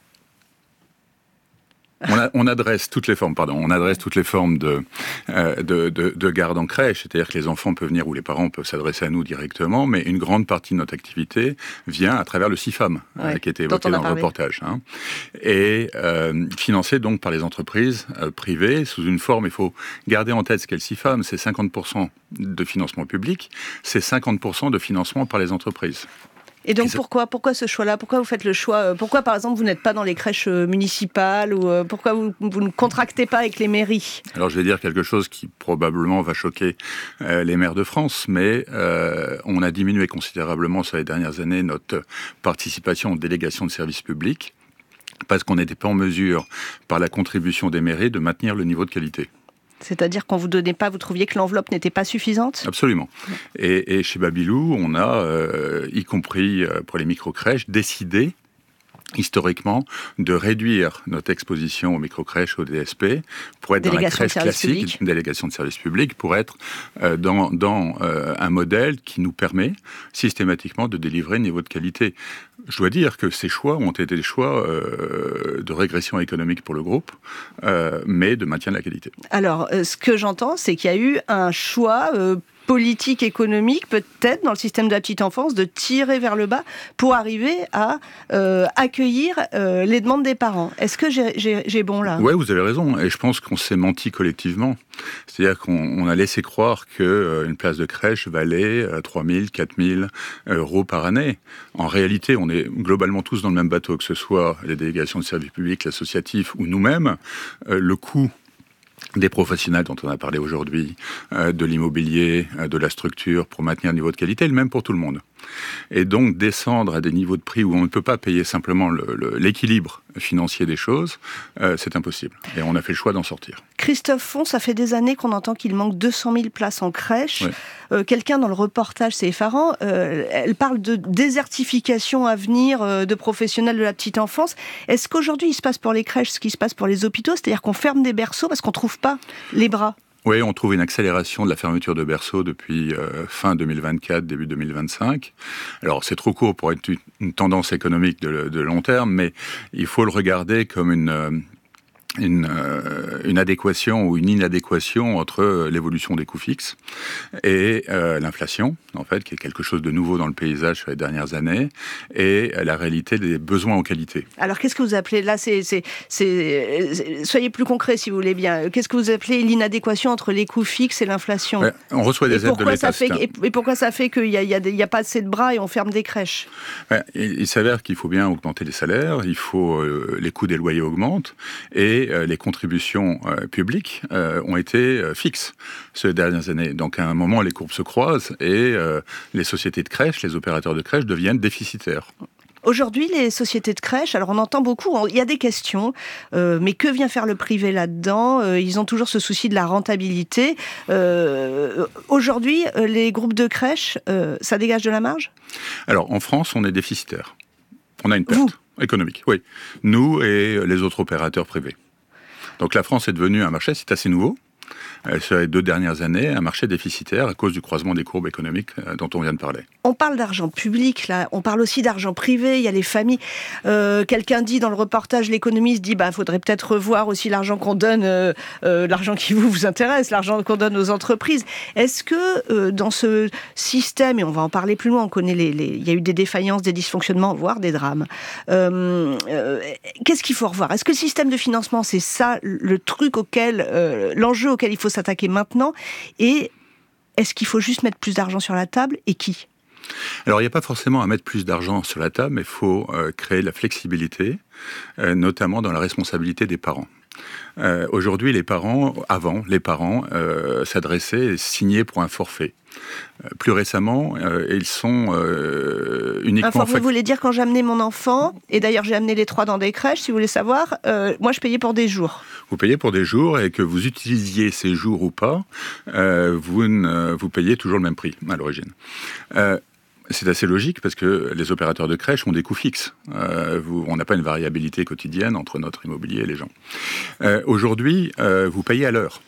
on adresse toutes les formes de garde en crèche, c'est-à-dire que les enfants peuvent venir ou les parents peuvent s'adresser à nous directement, mais une grande partie de notre activité vient à travers le CIFAM, qui était évoqué dans le reportage, et financé donc par les entreprises privées sous une forme. Il faut garder en tête ce qu'est le CIFAM, c'est 50% de financement public, c'est 50% de financement par les entreprises. Et donc pourquoi ce choix-là? Pourquoi vous faites le choix? Pourquoi par exemple vous n'êtes pas dans les crèches municipales, ou pourquoi vous ne contractez pas avec les mairies? Alors je vais dire quelque chose qui probablement va choquer les maires de France, mais on a diminué considérablement sur les dernières années notre participation aux délégations de services publics parce qu'on n'était pas en mesure, par la contribution des mairies, de maintenir le niveau de qualité. C'est-à-dire qu'on vous donnait pas, vous trouviez que l'enveloppe n'était pas suffisante? Absolument. Et chez Babylou, on a, y compris pour les micro-crèches, décidé historiquement de réduire notre exposition aux micro-crèches, au DSP, pour être dans la crèche classique, délégation de service public, pour être dans un modèle qui nous permet systématiquement de délivrer un niveau de qualité. Je dois dire que ces choix ont été des choix de régression économique pour le groupe, mais de maintien de la qualité. Alors, ce que j'entends, c'est qu'il y a eu un choix politique, économique, peut-être, dans le système de la petite enfance, de tirer vers le bas pour arriver à accueillir les demandes des parents. Est-ce que j'ai bon là? Oui, vous avez raison. Et je pense qu'on s'est menti collectivement. C'est-à-dire qu'on a laissé croire qu'une place de crèche valait 3 000, 4 000 euros par année. En réalité, on est globalement tous dans le même bateau, que ce soit les délégations de services publics, l'associatif ou nous-mêmes. Le coût des professionnels dont on a parlé aujourd'hui, de l'immobilier, de la structure pour maintenir un niveau de qualité, le même pour tout le monde. Et donc descendre à des niveaux de prix où on ne peut pas payer simplement l'équilibre financier des choses, c'est impossible. Et on a fait le choix d'en sortir. Christophe Font, ça fait des années qu'on entend qu'il manque 200 000 places en crèche. Oui. Quelqu'un dans le reportage, c'est effarant, elle parle de désertification à venir de professionnels de la petite enfance. Est-ce qu'aujourd'hui il se passe pour les crèches ce qui se passe pour les hôpitaux, c'est-à-dire qu'on ferme des berceaux parce qu'on ne trouve pas les bras? Oui, on trouve une accélération de la fermeture de berceaux depuis fin 2024, début 2025. Alors, c'est trop court pour être une tendance économique de long terme, mais il faut le regarder comme une adéquation ou une inadéquation entre l'évolution des coûts fixes et l'inflation, en fait, qui est quelque chose de nouveau dans le paysage sur les dernières années, et la réalité des besoins en qualité. Alors, qu'est-ce que vous appelez, là, soyez plus concret si vous voulez bien, qu'est-ce que vous appelez l'inadéquation entre les coûts fixes et l'inflation? On reçoit des aides de l'État. Et pourquoi ça fait qu'il n'y a pas assez de bras et on ferme des crèches? Il s'avère qu'il faut bien augmenter les salaires, il faut les coûts des loyers augmentent, et les contributions publiques ont été fixes ces dernières années. Donc à un moment, les courbes se croisent et les sociétés de crèches, les opérateurs de crèches deviennent déficitaires. Aujourd'hui, les sociétés de crèches, alors on entend beaucoup, il y a des questions, mais que vient faire le privé là-dedans? Ils ont toujours ce souci de la rentabilité. Aujourd'hui, les groupes de crèches, ça dégage de la marge? Alors en France, on est déficitaire. On a une perte économique, oui. Nous et les autres opérateurs privés. Donc la France est devenue un marché, c'est assez nouveau, sur les 2 dernières années, un marché déficitaire à cause du croisement des courbes économiques dont on vient de parler. On parle d'argent public, là, on parle aussi d'argent privé, il y a les familles. Quelqu'un dit dans le reportage, l'économiste dit faudrait peut-être revoir aussi l'argent qu'on donne, l'argent qui vous intéresse, l'argent qu'on donne aux entreprises. Est-ce que dans ce système, et on va en parler plus loin, on connaît il y a eu des défaillances, des dysfonctionnements, voire des drames. Qu'est-ce qu'il faut revoir? Est-ce que le système de financement, c'est ça le truc l'enjeu auquel il faut s'attaquer maintenant? Et est-ce qu'il faut juste mettre plus d'argent sur la table, et qui? Alors, il n'y a pas forcément à mettre plus d'argent sur la table, mais il faut créer la flexibilité, notamment dans la responsabilité des parents. Aujourd'hui, les parents s'adressaient et signaient pour un forfait. Plus récemment, ils sont uniquement... Un forfait voulait dire quand j'amenais mon enfant, et d'ailleurs j'ai amené les 3 dans des crèches, si vous voulez savoir, moi je payais pour des jours. Vous payez pour des jours, et que vous utilisiez ces jours ou pas, vous payez toujours le même prix à l'origine. C'est assez logique parce que les opérateurs de crèche ont des coûts fixes. On n'a pas une variabilité quotidienne entre notre immobilier et les gens. Aujourd'hui, vous payez à l'heure.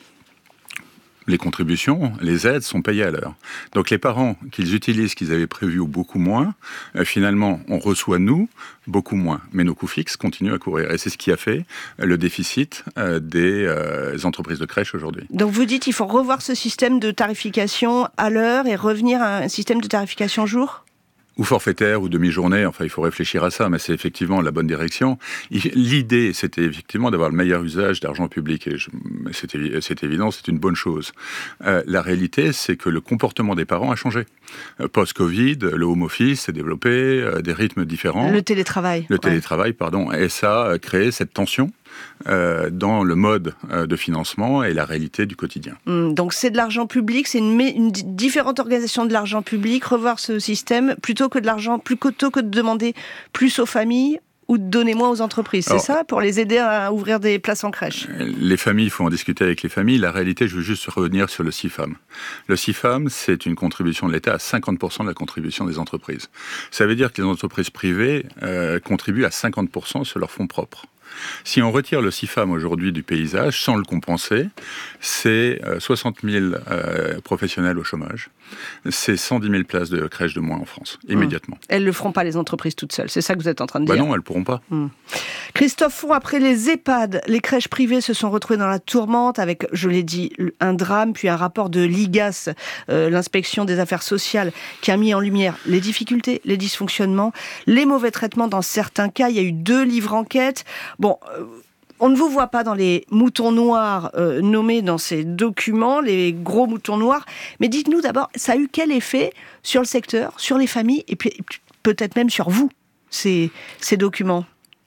Les contributions, les aides sont payées à l'heure. Donc les parents qu'ils utilisent, qu'ils avaient prévu ou beaucoup moins, finalement, on reçoit nous beaucoup moins. Mais nos coûts fixes continuent à courir. Et c'est ce qui a fait le déficit des entreprises de crèche aujourd'hui. Donc vous dites qu'il faut revoir ce système de tarification à l'heure et revenir à un système de tarification jour ? Ou forfaitaire, ou demi-journée, enfin il faut réfléchir à ça, mais c'est effectivement la bonne direction. L'idée, c'était effectivement d'avoir le meilleur usage d'argent public, et c'est évident, c'est une bonne chose. La réalité, c'est que le comportement des parents a changé. Post-Covid, le home office s'est développé, des rythmes différents. Le télétravail. Télétravail, pardon, et ça a créé cette tension dans le mode de financement et la réalité du quotidien. Donc c'est de l'argent public, c'est une différente organisation de l'argent public, revoir ce système, plutôt que de demander plus aux familles ou de donner moins aux entreprises. C'est ça, pour les aider à ouvrir des places en crèche? Les familles, il faut en discuter avec les familles. La réalité, je veux juste revenir sur le CIFAM. Le CIFAM, c'est une contribution de l'État à 50% de la contribution des entreprises. Ça veut dire que les entreprises privées contribuent à 50% sur leurs fonds propres. Si on retire le CIFAM aujourd'hui du paysage, sans le compenser, c'est 60 000 professionnels au chômage. C'est 110 000 places de crèche de moins en France, immédiatement. Elles ne le feront pas, les entreprises toutes seules, c'est ça que vous êtes en train de dire? Non, elles ne pourront pas. Christophe Font, après les EHPAD, les crèches privées se sont retrouvées dans la tourmente avec, je l'ai dit, un drame, puis un rapport de l'IGAS, l'inspection des affaires sociales, qui a mis en lumière les difficultés, les dysfonctionnements, les mauvais traitements dans certains cas. Il y a eu 2 livres enquêtes. Bon, on ne vous voit pas dans les moutons noirs nommés dans ces documents, les gros moutons noirs, mais dites-nous d'abord, ça a eu quel effet sur le secteur, sur les familles, et puis peut-être même sur vous, ces documents?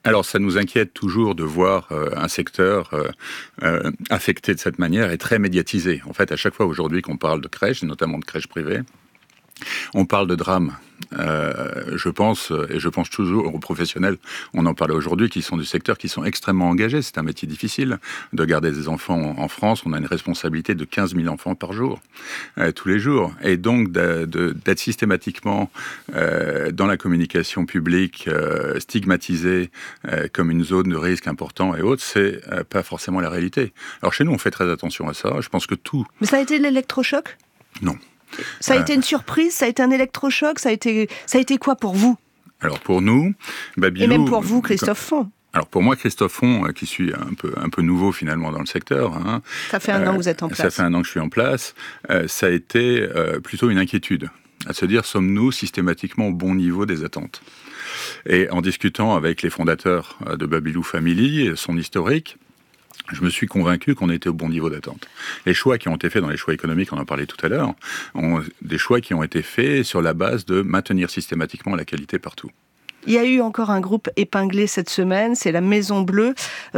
Alors, ça nous inquiète toujours de voir un secteur affecté de cette manière et très médiatisé. En fait, à chaque fois aujourd'hui qu'on parle de crèches, notamment de crèches privées, on parle de drame. Je pense toujours aux professionnels, on en parlait aujourd'hui, qui sont du secteur, qui sont extrêmement engagés. C'est un métier difficile de garder des enfants en France. On a une responsabilité de 15 000 enfants par jour, tous les jours. Et donc, d'être systématiquement dans la communication publique, stigmatisé comme une zone de risque important et autres, c'est pas forcément la réalité. Alors chez nous, on fait très attention à ça. Je pense que tout... Mais ça a été l'électrochoc ? Non. Ça a été une surprise, ça a été un électrochoc, ça a été quoi pour vous ? Alors pour nous, Babylou... Et même pour vous, Christophe Font. Alors pour moi, Christophe Font, qui suis un peu nouveau finalement dans le secteur... ça fait un an que vous êtes en place. Ça fait un an que je suis en place. Ça a été plutôt une inquiétude, à se dire, sommes-nous systématiquement au bon niveau des attentes ? Et en discutant avec les fondateurs de Babylou Family, son historique, je me suis convaincu qu'on était au bon niveau d'attente. Les choix qui ont été faits dans les choix économiques, on en parlait tout à l'heure, des choix qui ont été faits sur la base de maintenir systématiquement la qualité partout. Il y a eu encore un groupe épinglé cette semaine, c'est la Maison Bleue,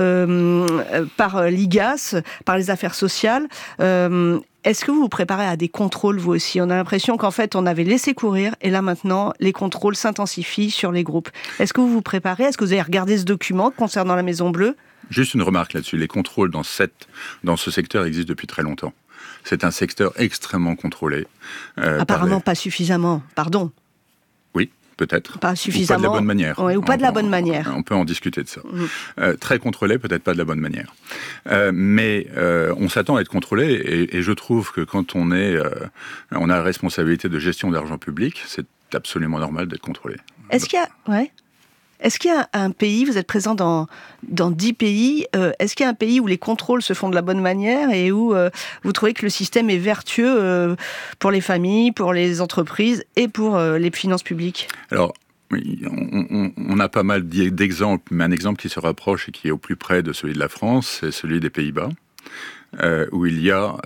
par l'IGAS, par les affaires sociales. Est-ce que vous vous préparez à des contrôles, vous aussi ? On a l'impression qu'en fait, on avait laissé courir, et là maintenant, les contrôles s'intensifient sur les groupes. Est-ce que vous vous préparez ? Est-ce que vous avez regardé ce document concernant la Maison Bleue ? Juste une remarque là-dessus, les contrôles dans ce secteur existent depuis très longtemps. C'est un secteur extrêmement contrôlé. Apparemment pas suffisamment, pardon. Oui, peut-être. Pas suffisamment. Ou pas de la bonne manière. Oui, ou pas de la bonne manière. On peut en discuter de ça. Très contrôlé, peut-être pas de la bonne manière. Mais on s'attend à être contrôlé, et je trouve que quand on a la responsabilité de gestion d'argent public, c'est absolument normal d'être contrôlé. Est-ce qu'il y a un pays, vous êtes présent dans 10 pays, est-ce qu'il y a un pays où les contrôles se font de la bonne manière et où vous trouvez que le système est vertueux pour les familles, pour les entreprises et pour les finances publiques ? Alors, oui, on a pas mal d'exemples, mais un exemple qui se rapproche et qui est au plus près de celui de la France, c'est celui des Pays-Bas. Où il y a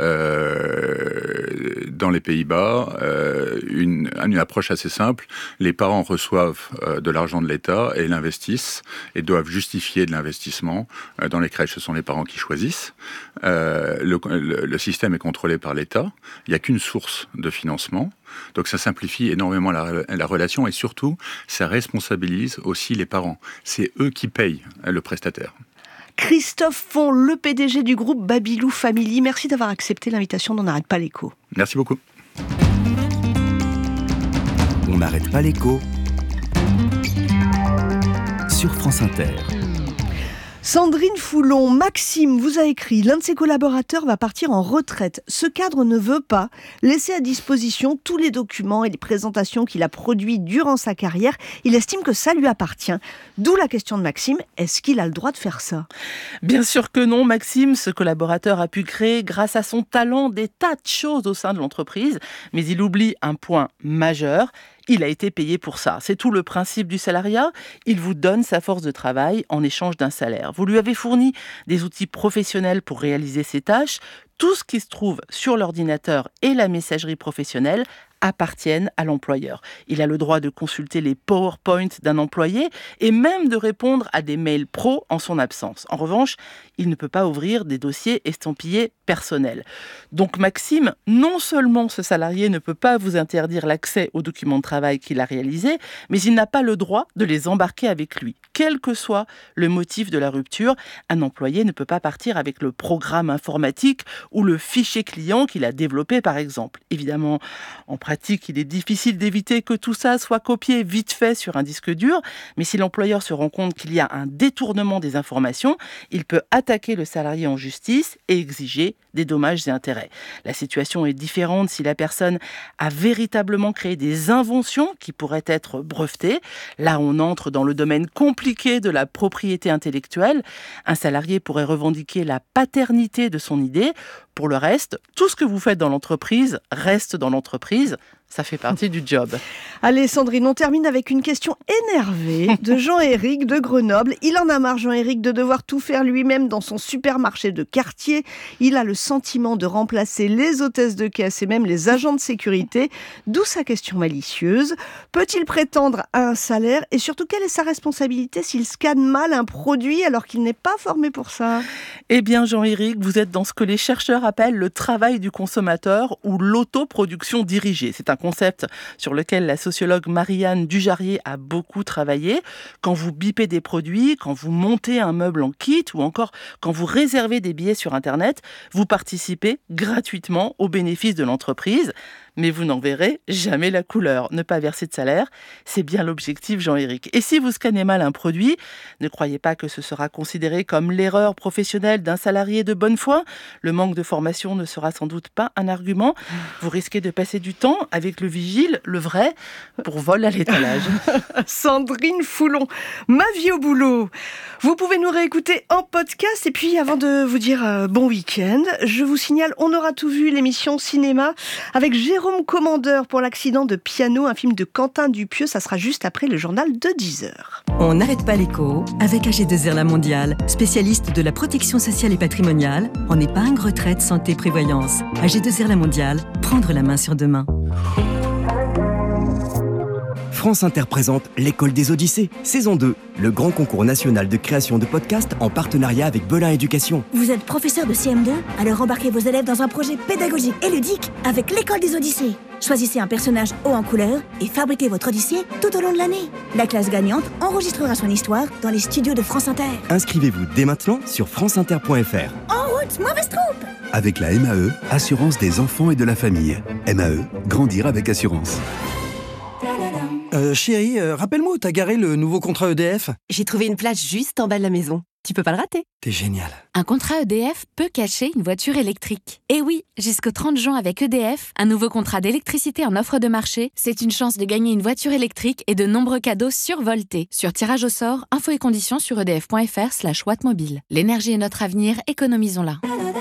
dans les Pays-Bas une approche assez simple. Les parents reçoivent de l'argent de l'État et l'investissent et doivent justifier de l'investissement. Dans les crèches, ce sont les parents qui choisissent. Le système est contrôlé par l'État. Il n'y a qu'une source de financement. Donc ça simplifie énormément la relation, et surtout, ça responsabilise aussi les parents. C'est eux qui payent le prestataire. Christophe Font, le PDG du groupe Babylou Family. Merci d'avoir accepté l'invitation d'On n'arrête pas l'écho. Merci beaucoup. On n'arrête pas l'écho sur France Inter. Sandrine Foulon, Maxime vous a écrit, l'un de ses collaborateurs va partir en retraite. Ce cadre ne veut pas laisser à disposition tous les documents et les présentations qu'il a produits durant sa carrière. Il estime que ça lui appartient. D'où la question de Maxime, est-ce qu'il a le droit de faire ça ? Bien sûr que non, Maxime. Ce collaborateur a pu créer, grâce à son talent, des tas de choses au sein de l'entreprise. Mais il oublie un point majeur. Il a été payé pour ça. C'est tout le principe du salariat. Il vous donne sa force de travail en échange d'un salaire. Vous lui avez fourni des outils professionnels pour réaliser ses tâches. Tout ce qui se trouve sur l'ordinateur et la messagerie professionnelle appartiennent à l'employeur. Il a le droit de consulter les PowerPoint d'un employé et même de répondre à des mails pro en son absence. En revanche, il ne peut pas ouvrir des dossiers estampillés personnels. Donc Maxime, non seulement ce salarié ne peut pas vous interdire l'accès aux documents de travail qu'il a réalisés, mais il n'a pas le droit de les embarquer avec lui. Quel que soit le motif de la rupture, un employé ne peut pas partir avec le programme informatique ou le fichier client qu'il a développé par exemple. Évidemment, en pratique, il est difficile d'éviter que tout ça soit copié vite fait sur un disque dur, mais si l'employeur se rend compte qu'il y a un détournement des informations, il peut attaquer le salarié en justice et exiger des dommages et intérêts. La situation est différente si la personne a véritablement créé des inventions qui pourraient être brevetées. Là, on entre dans le domaine compliqué de la propriété intellectuelle. Un salarié pourrait revendiquer la paternité de son idée. Pour le reste, tout ce que vous faites dans l'entreprise reste dans l'entreprise, Ça fait partie du job. Allez Sandrine, on termine avec une question énervée de Jean-Éric de Grenoble. Il en a marre, Jean-Éric, de devoir tout faire lui-même dans son supermarché de quartier. Il a le sentiment de remplacer les hôtesses de caisse et même les agents de sécurité. D'où sa question malicieuse. Peut-il prétendre à un salaire et surtout quelle est sa responsabilité s'il scanne mal un produit alors qu'il n'est pas formé pour ça? Eh bien Jean-Éric, vous êtes dans ce que les chercheurs appellent le travail du consommateur ou l'autoproduction dirigée. C'est un concept sur lequel la sociologue Marianne Dujarier a beaucoup travaillé. Quand vous bipez des produits, quand vous montez un meuble en kit ou encore quand vous réservez des billets sur Internet, vous participez gratuitement aux bénéfices de l'entreprise. Mais vous n'en verrez jamais la couleur. Ne pas verser de salaire, c'est bien l'objectif, Jean-Éric. Et si vous scannez mal un produit, ne croyez pas que ce sera considéré comme l'erreur professionnelle d'un salarié de bonne foi. Le manque de formation ne sera sans doute pas un argument. Vous risquez de passer du temps avec le vigile, le vrai, pour vol à l'étalage. Sandrine Foulon, ma vie au boulot. Vous pouvez nous réécouter en podcast. Et puis, avant de vous dire bon week-end, je vous signale, on aura tout vu, l'émission cinéma avec Jérôme Commandeur pour l'accident de piano, un film de Quentin Dupieux. Ça sera juste après le journal de 10h. On n'arrête pas l'écho avec AG2R La Mondiale, spécialiste de la protection sociale et patrimoniale en épargne, retraite, santé, prévoyance. AG2R La Mondiale, prendre la main sur demain. France Inter présente l'École des Odyssées, saison 2, le grand concours national de création de podcasts en partenariat avec Belin Éducation. Vous êtes professeur de CM2 ? Alors embarquez vos élèves dans un projet pédagogique et ludique avec l'École des Odyssées. Choisissez un personnage haut en couleur et fabriquez votre Odyssée tout au long de l'année. La classe gagnante enregistrera son histoire dans les studios de France Inter. Inscrivez-vous dès maintenant sur franceinter.fr. En route, mauvaise troupe ! Avec la MAE, Assurance des enfants et de la famille. MAE, grandir avec assurance. Chérie, rappelle-moi où t'as garé le nouveau contrat EDF ? J'ai trouvé une place juste en bas de la maison. Tu peux pas le rater. T'es génial. Un contrat EDF peut cacher une voiture électrique. Et oui, jusqu'au 30 juin avec EDF, un nouveau contrat d'électricité en offre de marché, c'est une chance de gagner une voiture électrique et de nombreux cadeaux survoltés. Sur tirage au sort, infos et conditions sur edf.fr/wattmobile. L'énergie est notre avenir, économisons-la.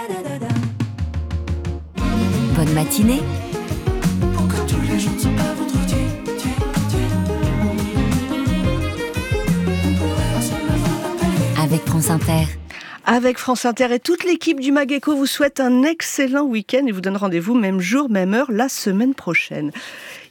Bonne matinée. Avec France Inter. Avec France Inter et toute l'équipe du Mag-Éco vous souhaite un excellent week-end et vous donne rendez-vous même jour, même heure la semaine prochaine.